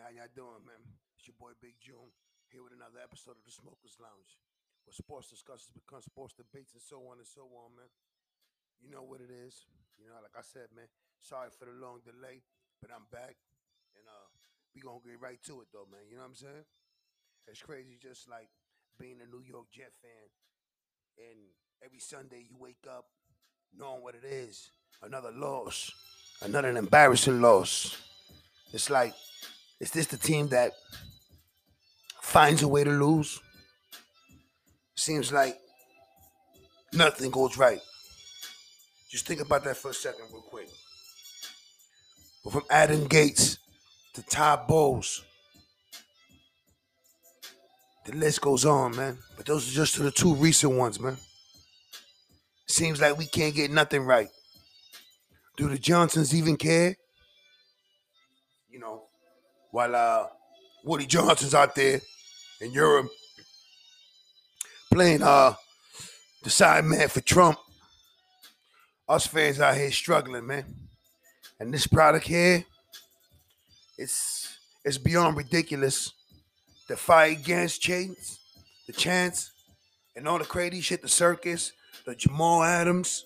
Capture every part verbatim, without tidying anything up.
How y'all doing, man? It's your boy Big June here with another episode of the Smokers Lounge, where sports discussions become sports debates and so on and so on, man. You know what it is. You know, like I said, man. Sorry for the long delay, but I'm back, and uh, we gonna get right to it though, man. You know what I'm saying? It's crazy, just like being a New York Jet fan, and every Sunday you wake up knowing what it is. Another loss, another embarrassing loss. It's like, is this the team that finds a way to lose? Seems like nothing goes right. Just think about that for a second, real quick. But from Adam Gates to Todd Bowles, the list goes on, man. But those are just the two recent ones, man. Seems like we can't get nothing right. Do the Johnsons even care? You know, while uh, Woody Johnson's out there in Europe playing uh, the side man for Trump, us fans out here struggling, man. And this product here, it's it's beyond ridiculous. The fight against Chance, the Chance, and all the crazy shit, the circus, the Jamal Adams,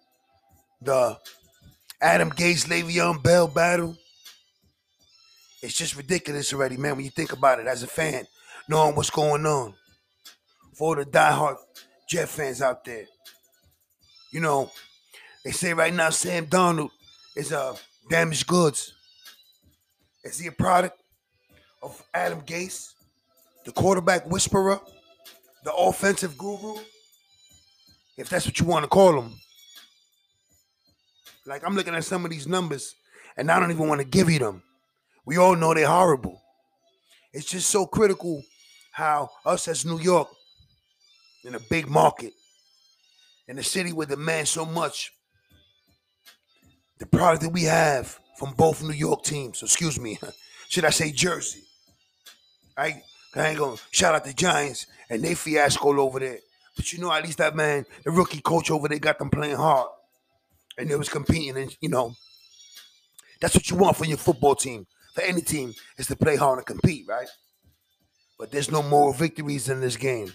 the Adam Gates, Le'Veon Bell battle. It's just ridiculous already, man, when you think about it as a fan, knowing what's going on. For all the diehard Jet fans out there. You know, they say right now Sam Darnold is uh, damaged goods. Is he a product of Adam Gase, the quarterback whisperer, the offensive guru? If that's what you want to call him. Like, I'm looking at some of these numbers, and I don't even want to give you them. We all know they're horrible. It's just so critical how us as New York, in a big market, in a city where demands so much, the product that we have from both New York teams, excuse me, should I say Jersey? I, I ain't gonna shout out the Giants and they fiasco over there. But you know, at least that man, the rookie coach over there, got them playing hard. And they was competing, and you know, that's what you want for your football team, for any team, is to play hard and compete, right? But there's no moral victories in this game.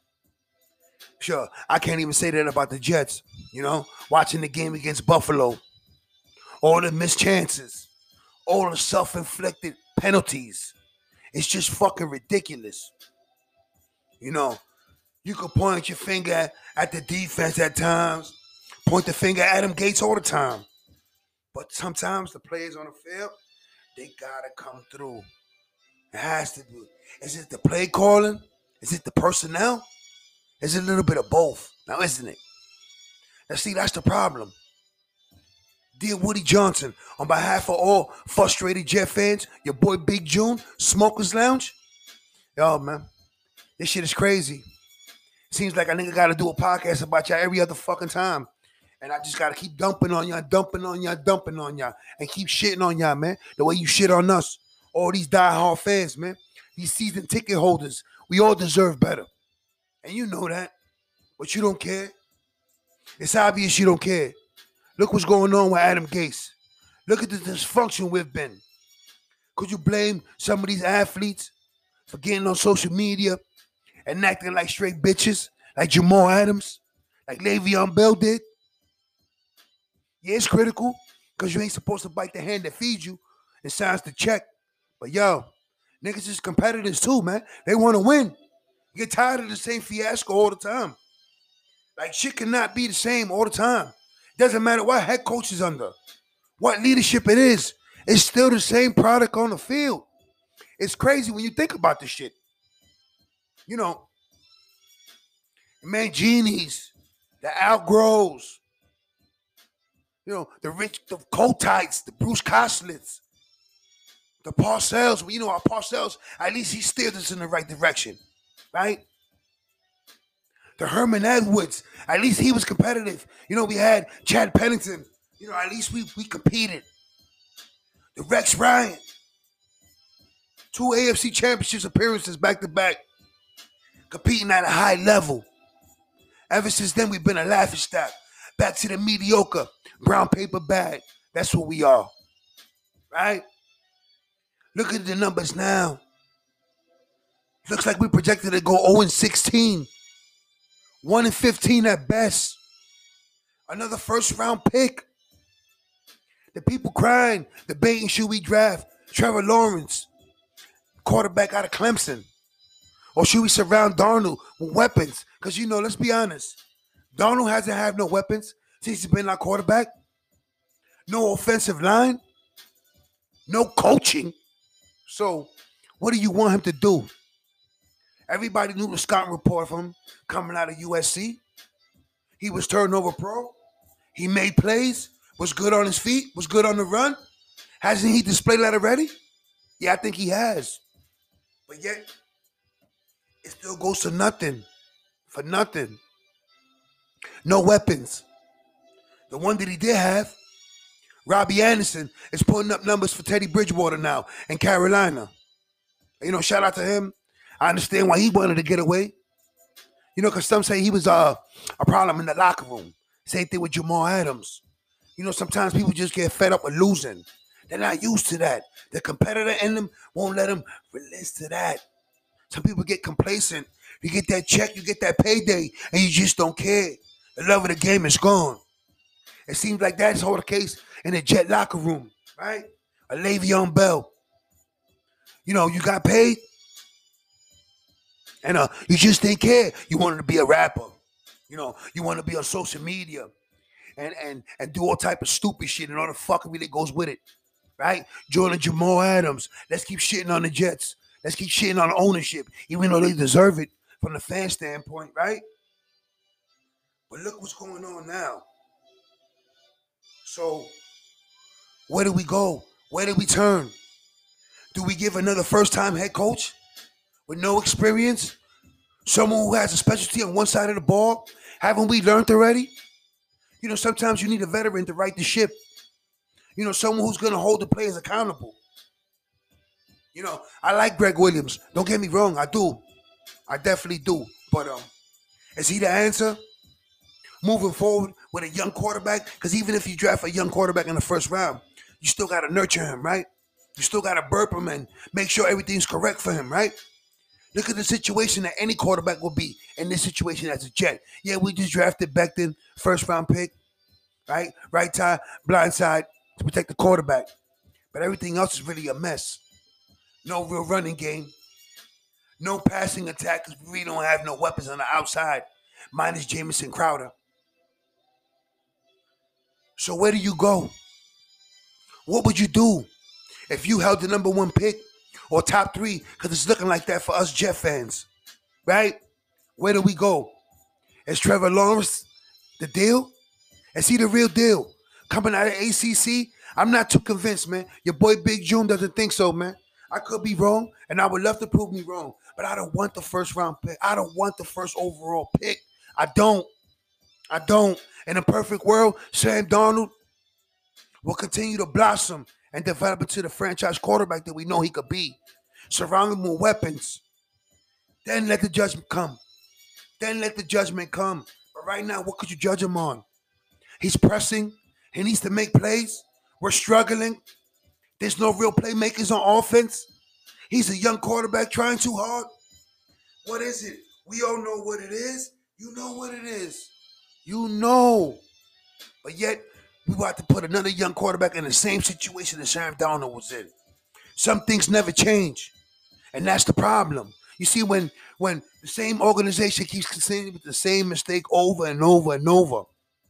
Sure, I can't even say that about the Jets, you know, watching the game against Buffalo. All the missed chances, all the self-inflicted penalties. It's just fucking ridiculous. You know, you could point your finger at the defense at times, point the finger at Adam Gates all the time. But sometimes the players on the field, they gotta come through. It has to be. Is it the play calling? Is it the personnel? Is it a little bit of both? Now, isn't it? Now, see, that's the problem. Dear Woody Johnson, on behalf of all frustrated Jet fans, your boy Big June, Smokers Lounge. Yo, man, this shit is crazy. Seems like a nigga gotta do a podcast about y'all every other fucking time. And I just gotta keep dumping on y'all, dumping on y'all, dumping on y'all, and keep shitting on y'all, man. The way you shit on us. All these diehard fans, man. These season ticket holders. We all deserve better. And you know that. But you don't care. It's obvious you don't care. Look what's going on with Adam Gase. Look at the dysfunction we've been. Could you blame some of these athletes for getting on social media and acting like straight bitches, like Jamal Adams, like Le'Veon Bell did? Yeah, it's critical because you ain't supposed to bite the hand that feeds you and signs the check. But yo, niggas is competitors too, man. They want to win. You get tired of the same fiasco all the time. Like, shit cannot be the same all the time. Doesn't matter what head coach is under, what leadership it is. It's still the same product on the field. It's crazy when you think about this shit. You know, the Manginis, the Outgrows, you know, the Rich, the Kotites, the Bruce Coslets, the Parcells. You know, our Parcells, at least he steered us in the right direction, right? The Herman Edwards, at least he was competitive. You know, we had Chad Pennington. You know, at least we, we competed. The Rex Ryan. Two A F C Championships appearances back to back. Competing at a high level. Ever since then, we've been a laughing stock. Back to the mediocre brown paper bag. That's what we are. Right? Look at the numbers now. Looks like we projected to go oh and sixteen. one and fifteen at best. Another first round pick. The people crying, debating should we draft Trevor Lawrence, quarterback out of Clemson, or should we surround Darnold with weapons? Because, you know, let's be honest. Darnold hasn't had no weapons since he's been our quarterback. No offensive line. No coaching. So, what do you want him to do? Everybody knew the Scott report from him coming out of U S C. He was turnover pro. He made plays. Was good on his feet. Was good on the run. Hasn't he displayed that already? Yeah, I think he has. But yet, it still goes to nothing. For nothing. No weapons. The one that he did have, Robbie Anderson, is putting up numbers for Teddy Bridgewater now in Carolina. You know, shout out to him. I understand why he wanted to get away. You know, because some say he was uh, a problem in the locker room. Same thing with Jamal Adams. You know, sometimes people just get fed up with losing. They're not used to that. The competitor in them won't let them release to that. Some people get complacent. You get that check, you get that payday, and you just don't care. The love of the game is gone. It seems like that's all the case in the Jet locker room, right? A Le'Veon Bell. You know, you got paid, and uh, you just didn't care. You wanted to be a rapper. You know, you want to be on social media and, and, and do all type of stupid shit and all the fuckery that goes with it, right? Joining Jamal Adams. Let's keep shitting on the Jets. Let's keep shitting on ownership, even though they deserve it from the fan standpoint, right? But look what's going on now. So, where do we go? Where do we turn? Do we give another first-time head coach with no experience? Someone who has a specialty on one side of the ball? Haven't we learned already? You know, sometimes you need a veteran to right the ship. You know, someone who's going to hold the players accountable. You know, I like Greg Williams. Don't get me wrong, I do. I definitely do. But um, is he the answer? Moving forward with a young quarterback? Because even if you draft a young quarterback in the first round, you still got to nurture him, right? You still got to burp him and make sure everything's correct for him, right? Look at the situation that any quarterback will be in this situation as a Jet. Yeah, we just drafted Becton, first round pick, right? Right side, blind side to protect the quarterback. But everything else is really a mess. No real running game. No passing attack because we really don't have no weapons on the outside, minus Jamison Crowder. So where do you go? What would you do if you held the number one pick or top three? Because it's looking like that for us Jet fans, right? Where do we go? Is Trevor Lawrence the deal? Is he the real deal? Coming out of A C C? I'm not too convinced, man. Your boy Big June doesn't think so, man. I could be wrong, and I would love to prove me wrong, but I don't want the first round pick. I don't want the first overall pick. I don't. I don't. In a perfect world, Sam Darnold will continue to blossom and develop into the franchise quarterback that we know he could be. Surround him with weapons. Then let the judgment come. Then let the judgment come. But right now, what could you judge him on? He's pressing. He needs to make plays. We're struggling. There's no real playmakers on offense. He's a young quarterback trying too hard. What is it? We all know what it is. You know what it is. You know. But yet, we about to put another young quarterback in the same situation that Sam Darnold was in. Some things never change. And that's the problem. You see, when, when the same organization keeps continuing with the same mistake over and over and over,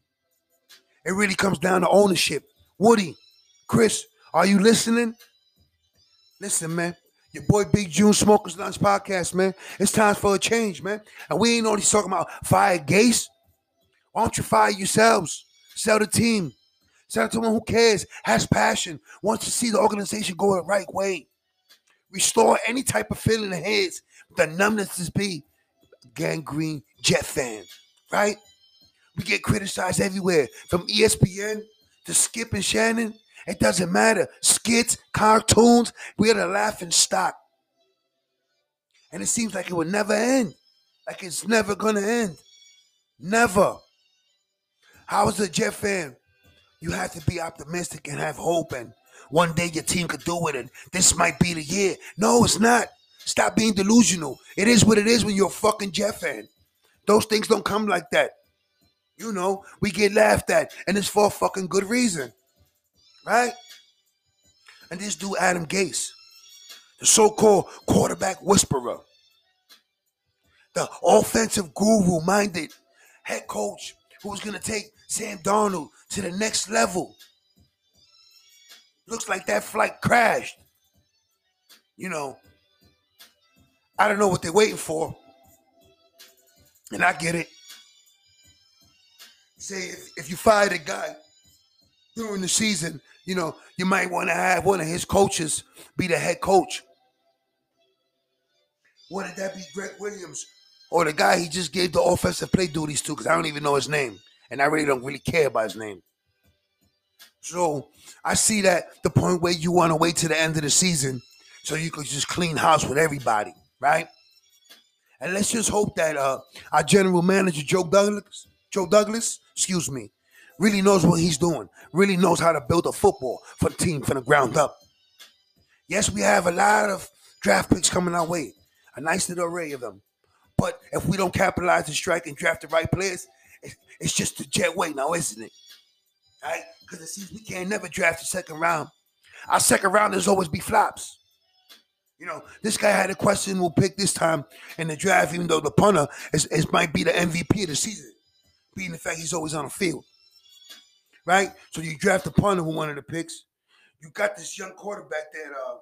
it really comes down to ownership. Woody, Chris, are you listening? Listen, man. Your boy Big June Smokers Lunch Podcast, man. It's time for a change, man. And we ain't only talking about fire Gase. Why don't you fire yourselves? Sell the team. Sell to someone who cares, has passion, wants to see the organization go the right way. Restore any type of feeling in heads. The numbness is be gangrene Jet fan, right? We get criticized everywhere, from E S P N to Skip and Shannon. It doesn't matter. Skits, cartoons, we're the laughing stock. And it seems like it would never end. Like it's never going to end. Never. How is a Jet fan? You have to be optimistic and have hope and one day your team could do it and this might be the year. No, it's not. Stop being delusional. It is what it is when you're a fucking Jet fan. Those things don't come like that. You know, we get laughed at, and it's for a fucking good reason. Right? And this dude, Adam Gase, the so-called quarterback whisperer, the offensive guru-minded head coach who was going to take Sam Darnold to the next level. Looks like that flight crashed. You know, I don't know what they're waiting for. And I get it. Say, if, if you fire the guy during the season, you know, you might want to have one of his coaches be the head coach. Wouldn't that be Greg Williams? Or the guy he just gave the offensive play duties to, because I don't even know his name. And I really don't really care about his name. So I see that the point where you want to wait to the end of the season so you could just clean house with everybody, right? And let's just hope that uh, our general manager, Joe Douglas, Joe Douglas, excuse me, really knows what he's doing, really knows how to build a football for the team from the ground up. Yes, we have a lot of draft picks coming our way, a nice little array of them. But if we don't capitalize and strike and draft the right players, it's just the Jet way now, isn't it? Right? Because it seems we can't never draft the second round. Our second rounders always be flops. You know, this guy had a questionable pick this time in the draft, even though the punter is, is might be the M V P of the season, being the fact he's always on the field. Right? So you draft the punter with one of the picks. You got this young quarterback that uh,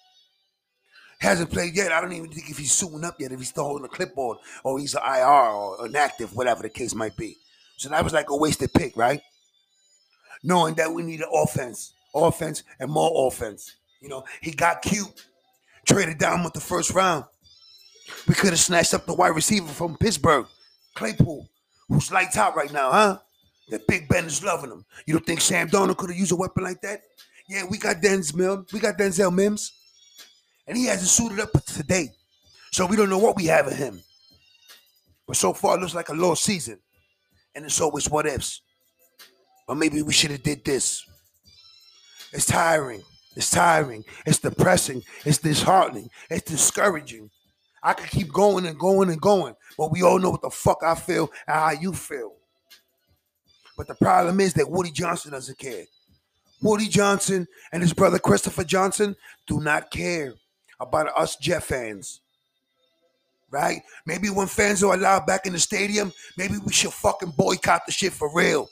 hasn't played yet. I don't even think if he's suiting up yet, if he's still holding a clipboard, or he's an I R or inactive, whatever the case might be. So that was like a wasted pick, right? Knowing that we needed offense, offense, and more offense. You know, he got cute, traded down with the first round. We could have snatched up the wide receiver from Pittsburgh, Claypool, who's lights out right now, huh? That Big Ben is loving him. You don't think Sam Darnold could have used a weapon like that? Yeah, we got Denzel, we got Denzel Mims, and he hasn't suited up to date. So we don't know what we have in him. But so far, it looks like a lost season. And it's always what ifs. Or maybe we should have did this. It's tiring. It's tiring. It's depressing. It's disheartening. It's discouraging. I could keep going and going and going. But we all know what the fuck I feel and how you feel. But the problem is that Woody Johnson doesn't care. Woody Johnson and his brother Christopher Johnson do not care about us Jet fans. Right? Maybe when fans are allowed back in the stadium, maybe we should fucking boycott the shit for real.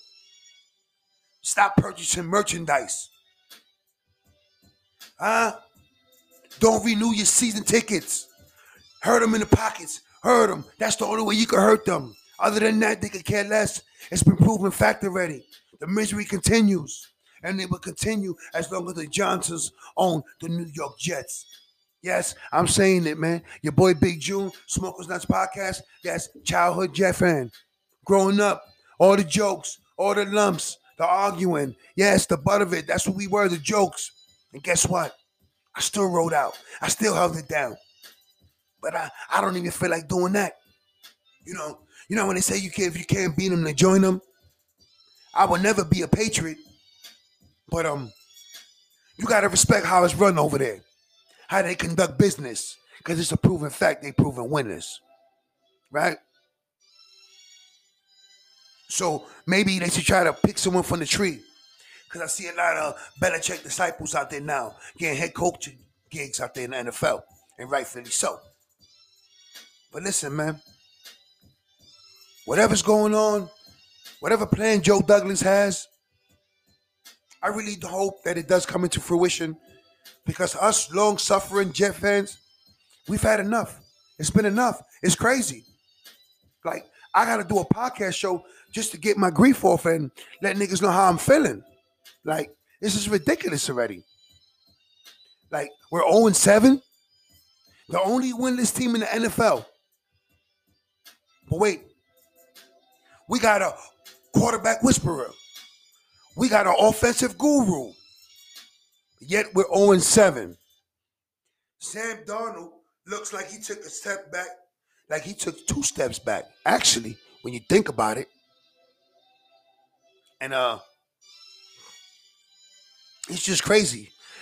Stop purchasing merchandise. Huh? Don't renew your season tickets. Hurt them in the pockets. Hurt them. That's the only way you can hurt them. Other than that, they could care less. It's been proven fact already. The misery continues. And it will continue as long as the Johnsons own the New York Jets. Yes, I'm saying it, man. Your boy Big June, Smokers Nuts Podcast. Yes, childhood Jet fan. Growing up, all the jokes, all the lumps, the arguing. Yes, the butt of it. That's what we were, the jokes. And guess what? I still rode out. I still held it down. But I, I don't even feel like doing that. You know, you know when they say you can't, if you can't beat them, then join them. I will never be a patriot. But um, you got to respect how it's run over there. How they conduct business. Because it's a proven fact they proven winners. Right? So maybe they should try to pick someone from the tree. Because I see a lot of Belichick disciples out there now getting head coaching gigs out there in the N F L. And rightfully so. But listen, man. Whatever's going on, whatever plan Joe Douglas has, I really hope that it does come into fruition. Because us long-suffering Jet fans, we've had enough. It's been enough. It's crazy. Like, I got to do a podcast show just to get my grief off and let niggas know how I'm feeling. Like, this is ridiculous already. Like, we're oh and seven. The only winless team in the N F L. But wait. We got a quarterback whisperer. We got an offensive guru. Yet we're oh and seven. Sam Darnold looks like he took a step back, like he took two steps back. Actually, when you think about it. And uh, it's just crazy.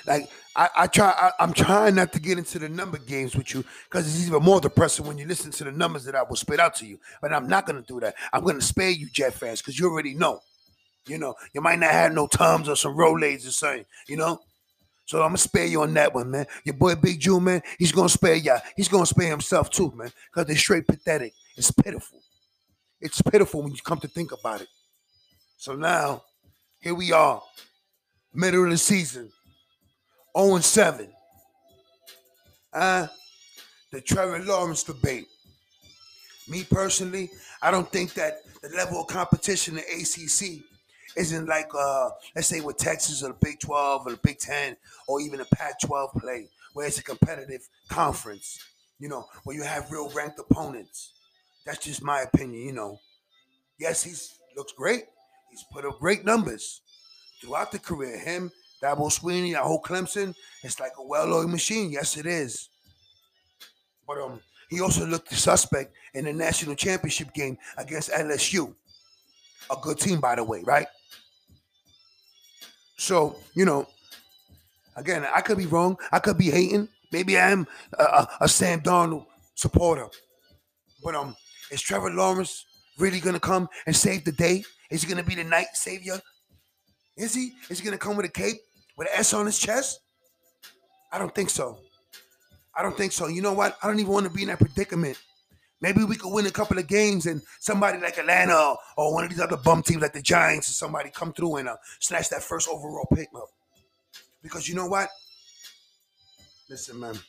Like I, I try, I, I'm trying not to get into the number games with you because it's even more depressing when you listen to the numbers that I will spit out to you. But I'm not gonna do that. I'm gonna spare you, Jet fans, because you already know. You know, you might not have no Tums or some Rolaids or something. You know, so I'm gonna spare you on that one, man. Your boy Big Jew, man, he's gonna spare ya. He's gonna spare himself too, man, because they're straight pathetic. It's pitiful. It's pitiful when you come to think about it. So now, here we are, middle of the season, oh and seven. Uh, the Trevor Lawrence debate. Me personally, I don't think that the level of competition in A C C isn't like, uh, let's say, with Texas or the Big twelve or the Big ten or even the Pac twelve play, where it's a competitive conference, you know, where you have real ranked opponents. That's just my opinion, you know. Yes, he's looks great. He's put up great numbers throughout the career. Him, Dabo Sweeney, that whole Clemson, it's like a well-oiled machine. Yes, it is. But um, he also looked suspect in the national championship game against L S U. A good team, by the way, right? So, you know, again, I could be wrong. I could be hating. Maybe I am a, a, a Sam Darnold supporter. But um, is Trevor Lawrence really gonna come and save the day? Is he gonna be the night savior? Is he? Is he gonna come with a cape with an S on his chest? I don't think so. I don't think so. You know what? I don't even want to be in that predicament. Maybe we could win a couple of games and somebody like Atlanta or one of these other bum teams like the Giants or somebody come through and uh, snatch that first overall pick up. Because you know what? Listen, man.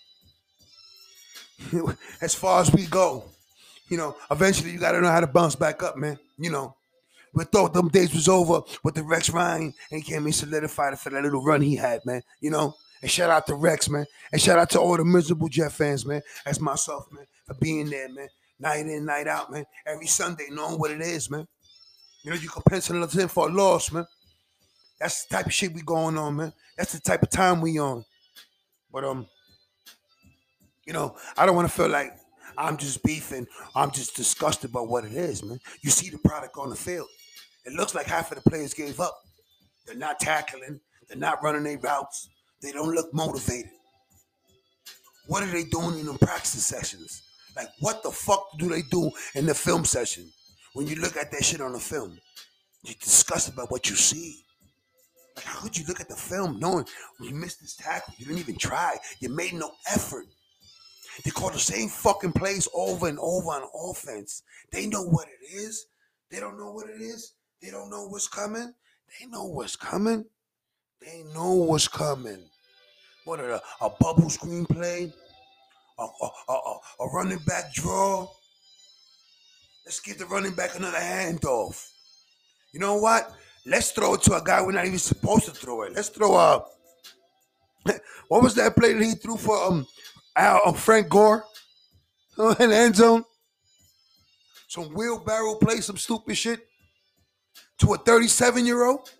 As far as we go, you know, eventually you got to know how to bounce back up, man. You know, we thought them days was over with the Rex Ryan and he came in solidified for that little run he had, man. You know, and shout out to Rex, man. And shout out to all the miserable Jet fans, man. As myself, man, for being there, man. Night in, night out, man. Every Sunday, knowing what it is, man. You know, you can pencil us in for a loss, man. That's the type of shit we going on, man. That's the type of time we on. But um, you know, I don't want to feel like I'm just beefing. I'm just disgusted about what it is, man. You see the product on the field. It looks like half of the players gave up. They're not tackling. They're not running their routes. They don't look motivated. What are they doing in the practice sessions? Like, what the fuck do they do in the film session? When you look at that shit on the film, you're disgusted about what you see. Like, how could you look at the film knowing you missed this tackle? You didn't even try. You made no effort. They call the same fucking plays over and over on offense. They know what it is. They don't know what it is. They don't know what's coming. They know what's coming. They know what's coming. What a, a bubble screenplay, a, a, a, a, a running back draw. Let's give the running back another handoff. You know what? Let's throw it to a guy we're not even supposed to throw it. Let's throw a. What was that play that he threw for um, Al, um Frank Gore in the end zone? Some wheelbarrow play, some stupid shit to a thirty-seven year old.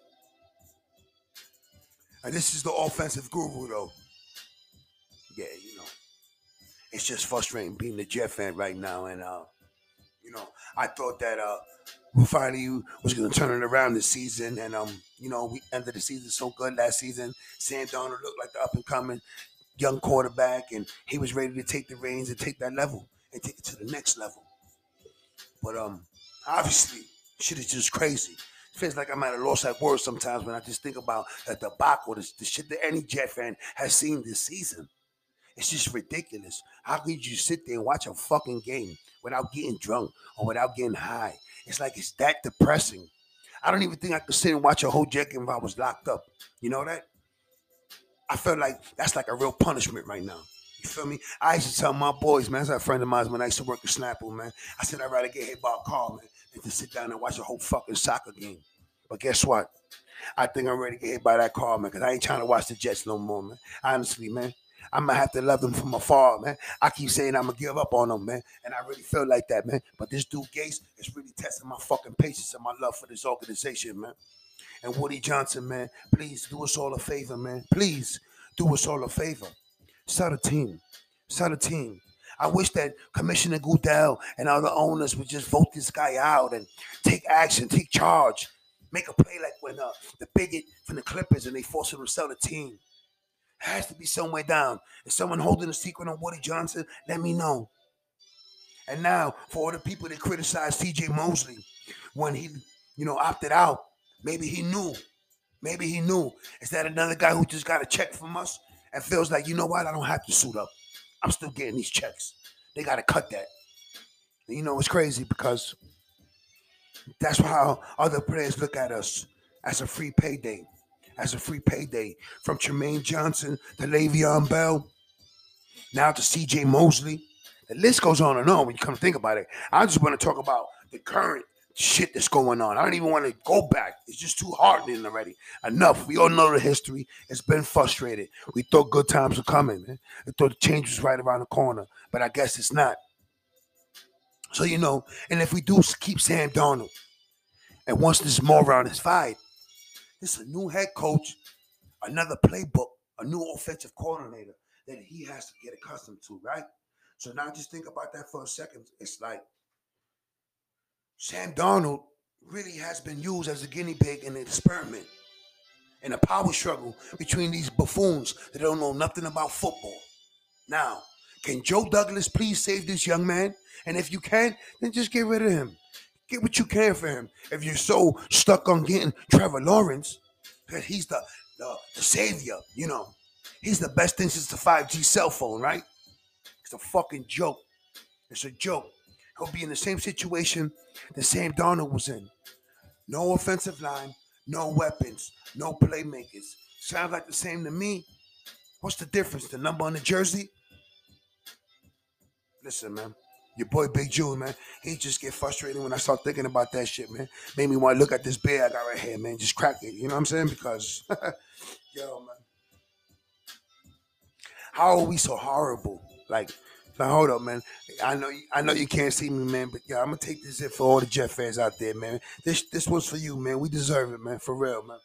And this is the offensive guru, though. Yeah, you know, it's just frustrating being a Jet fan right now, and uh, you know, I thought that uh, we finally was going to turn it around this season, and um, you know, we ended the season so good last season. Sam Darnold looked like the up and coming young quarterback, and he was ready to take the reins and take that level and take it to the next level. But um, obviously, shit is just crazy. It feels like I'm at a loss at words sometimes when I just think about the debacle, the, the shit that any Jet fan has seen this season. It's just ridiculous. How could you sit there and watch a fucking game without getting drunk or without getting high? It's like it's that depressing. I don't even think I could sit and watch a whole Jet game if I was locked up. You know that? I felt like that's like a real punishment right now. You feel me? I used to tell my boys, man, that's a friend of mine when I used to work at Snapple, man. I said I'd rather get hit by a car, man, than to sit down and watch a whole fucking soccer game. But guess what? I think I'm ready to get hit by that car, man, because I ain't trying to watch the Jets no more, man. Honestly, man. I'm going to have to love them from afar, man. I keep saying I'm going to give up on them, man. And I really feel like that, man. But this dude Gates is really testing my fucking patience and my love for this organization, man. And Woody Johnson, man, please do us all a favor, man. Please do us all a favor. Start a team. Start a team. I wish that Commissioner Goodell and other owners would just vote this guy out and take action, take charge. Make a play like when uh, the bigot from the Clippers and they forced him to sell the team. Has to be somewhere down. Is someone holding a secret on Woody Johnson? Let me know. And now, for all the people that criticize T J Mosley when he, you know, opted out, maybe he knew. Maybe he knew. Is that another guy who just got a check from us and feels like, you know what, I don't have to suit up. I'm still getting these checks. They got to cut that. And you know, it's crazy because that's how other players look at us as a free payday. As a free payday. From Tremaine Johnson to Le'Veon Bell, now to C J Mosley. The list goes on and on when you come to think about it. I just want to talk about the current shit that's going on. I don't even want to go back. It's just too hardening already. Enough. We all know the history. It's been frustrated. We thought good times were coming, man. We thought the change was right around the corner, but I guess it's not. So, you know, and if we do keep Sam Darnold, and once this moron is fired, this is a new head coach, another playbook, a new offensive coordinator that he has to get accustomed to, right? So now just think about that for a second. It's like Sam Darnold really has been used as a guinea pig in an experiment, in a power struggle between these buffoons that don't know nothing about football. Now, can Joe Douglas please save this young man? And if you can, then just get rid of him. Get what you can for him. If you're so stuck on getting Trevor Lawrence, that he's the, the, the savior, you know. He's the best thing since the five G cell phone, right? It's a fucking joke. It's a joke. He'll be in the same situation that Sam Darnold was in. No offensive line, no weapons, no playmakers. Sounds like the same to me. What's the difference? The number on the jersey? Listen, man. Your boy Big June, man. He just get frustrated when I start thinking about that shit, man. Made me want to look at this beer I got right here, man. Just crack it. You know what I'm saying? Because, yo, man. How are we so horrible? Like, now hold up, man. I know, I know you can't see me, man, but yeah, I'm gonna take this in for all the Jet fans out there, man. This, this was for you, man. We deserve it, man. For real, man.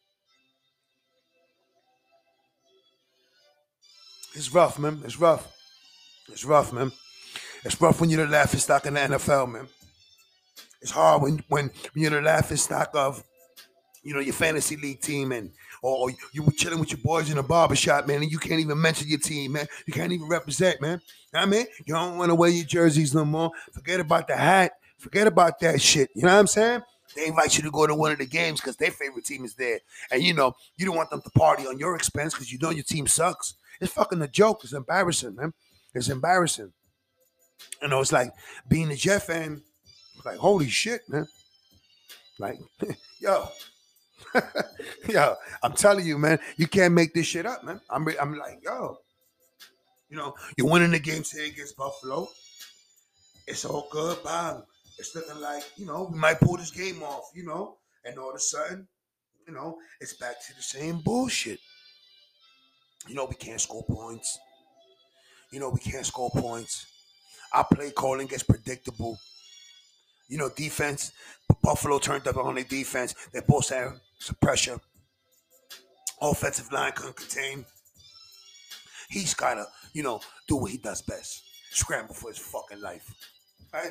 It's rough, man. It's rough. It's rough, man. It's rough when you're the laughing stock in the N F L, man. It's hard when when, when you're the laughing stock of, you know, your fantasy league team, and or you were chilling with your boys in a barbershop, man, and you can't even mention your team, man. You can't even represent, man. You know what I mean? You don't want to wear your jerseys no more. Forget about the hat. Forget about that shit. You know what I'm saying? They invite you to go to one of the games because their favorite team is there. And, you know, you don't want them to party on your expense because you know your team sucks. It's fucking a joke. It's embarrassing, man. It's embarrassing. You know, it's like being a Jet fan, like, holy shit, man. Like, yo. Yo, I'm telling you, man, you can't make this shit up, man. I'm, re- I'm like, yo. You know, you're winning the game today against Buffalo. It's all good, bang. It's looking like, you know, we might pull this game off, you know, and all of a sudden, you know, it's back to the same bullshit. You know, we can't score points. You know, we can't score points. Our play calling gets predictable. You know, defense, Buffalo turned up on their defense. They both had some pressure. Offensive line couldn't contain. He's got to, you know, do what he does best. Scramble for his fucking life. Right?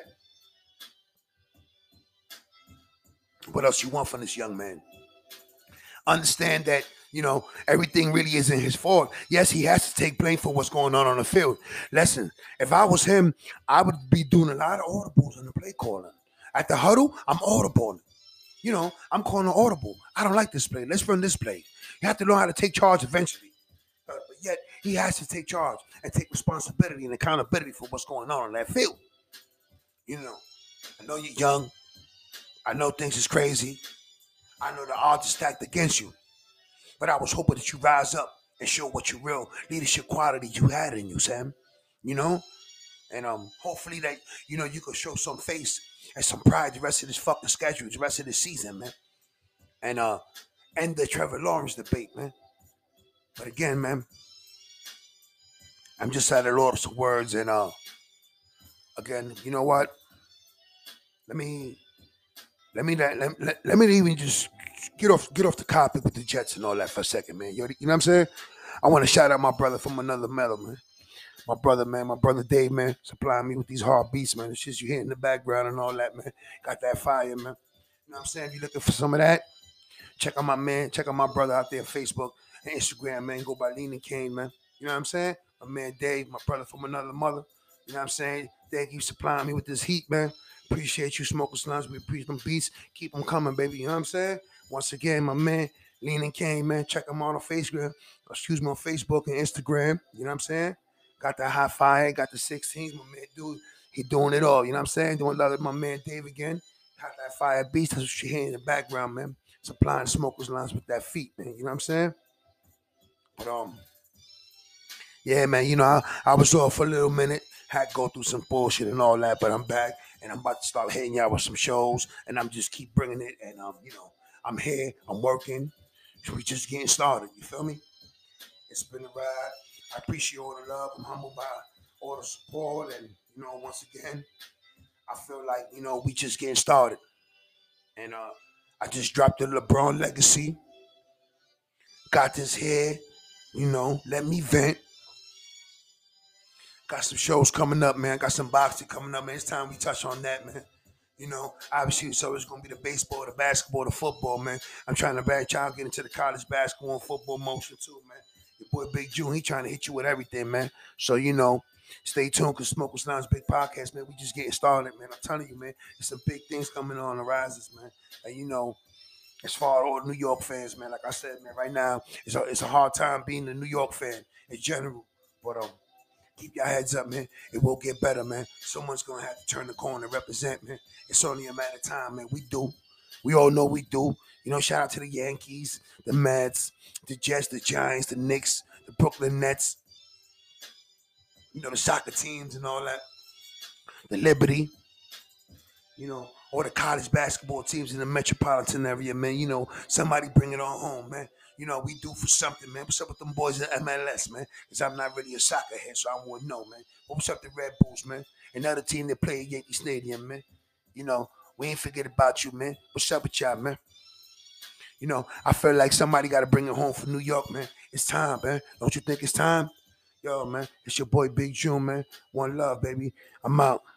What else you want from this young man? Understand that, you know, everything really isn't his fault. Yes, he has to take blame for what's going on on the field. Listen, if I was him, I would be doing a lot of audibles on the play calling. At the huddle, I'm audible. You know, I'm calling an audible. I don't like this play. Let's run this play. You have to learn how to take charge eventually. Uh, but yet, he has to take charge and take responsibility and accountability for what's going on on that field. You know, I know you're young. I know things is crazy. I know the odds are stacked against you. But I was hoping that you rise up and show what your real leadership quality you had in you, Sam. You know? And um, hopefully that, you know, you could show some face and some pride the rest of this fucking schedule, the rest of this season, man. And uh, end the Trevor Lawrence debate, man. But again, man, I'm just at a loss of words. And uh, again, you know what? Let me, let me, let, let, let me even just get off, get off the topic with the Jets and all that for a second, man. You know what I'm saying? I want to shout out my brother from another metal, man. My brother, man, my brother Dave, man, supplying me with these hard beats, man. The shit you hear in the background and all that, man. Got that fire, man. You know what I'm saying? If you're looking for some of that, check out my man, check out my brother out there on Facebook and Instagram, man. Go by Lean and Kane, man. You know what I'm saying? My man Dave, my brother from another mother. You know what I'm saying? Thank you for supplying me with this heat, man. Appreciate you, Smoking Slums. We appreciate them beats. Keep them coming, baby. You know what I'm saying? Once again, my man, Lean and Kane, man. Check him out on Facebook. Excuse me, on Facebook and Instagram. You know what I'm saying? Got that high fire, got the sixteens. My man, dude, he doing it all. You know what I'm saying? Doing love with my man Dave again. Got that fire beats. That's what you hear in the background, man. Supplying Smokers Lines with that feet, man. You know what I'm saying? But um, yeah, man. You know, I, I was off for a little minute. Had to go through some bullshit and all that, but I'm back and I'm about to start hitting y'all with some shows, and I'm just keep bringing it. And um, you know, I'm here. I'm working. We just getting started. You feel me? It's been a ride. I appreciate all the love. I'm humbled by all the support, and you know, once again, I feel like you know we just getting started. And uh, I just dropped the LeBron legacy. Got this here. You know, let me vent. Got some shows coming up, man. Got some boxing coming up, man. It's time we touch on that, man. You know, obviously, so it's gonna be the baseball, the basketball, the football, man. I'm trying to branch out, get into the college basketball and football motion too, man. Your boy Big June, he trying to hit you with everything, man. So you know, stay tuned, cause Smoke with Slines Big Podcast, man. We just getting started, man. I'm telling you, man. There's some big things coming on the rises, man. And you know, as far as all the New York fans, man, like I said, man, right now it's a it's a hard time being a New York fan in general, but um. Keep your heads up, man. It will get better, man. Someone's gonna have to turn the corner and represent, man. It's only a matter of time, man. We do. We all know we do. You know, shout out to the Yankees, the Mets, the Jets, the Giants, the Knicks, the Brooklyn Nets, you know, the soccer teams and all that. The Liberty, you know, all the college basketball teams in the metropolitan area, man. You know, somebody bring it on home, man. You know, we do for something, man. What's up with them boys in M L S, man? Because I'm not really a soccer head, so I wouldn't know, man. But what's up to Red Bulls, man? Another team that play at Yankee Stadium, man. You know, we ain't forget about you, man. What's up with y'all, man? You know, I feel like somebody got to bring it home for New York, man. It's time, man. Don't you think it's time? Yo, man, it's your boy Big June, man. One love, baby. I'm out.